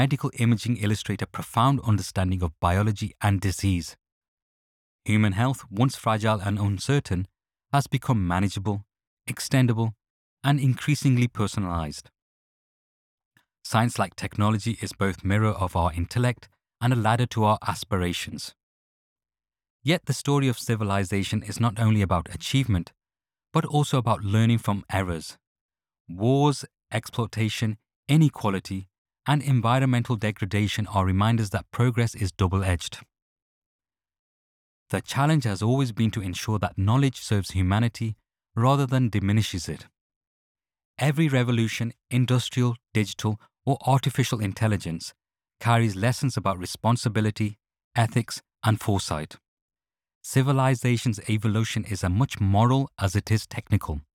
medical imaging illustrate a profound understanding of biology and disease. Human health, once fragile and uncertain, has become manageable, extendable, and increasingly personalized. Science, like technology, is both mirror of our intellect and a ladder to our aspirations. Yet the story of civilization is not only about achievement, but also about learning from errors. Wars, exploitation, inequality, and environmental degradation are reminders that progress is double-edged. The challenge has always been to ensure that knowledge serves humanity rather than diminishes it. Every revolution, industrial, digital, or artificial intelligence, carries lessons about responsibility, ethics, and foresight. Civilization's evolution is as much moral as it is technical.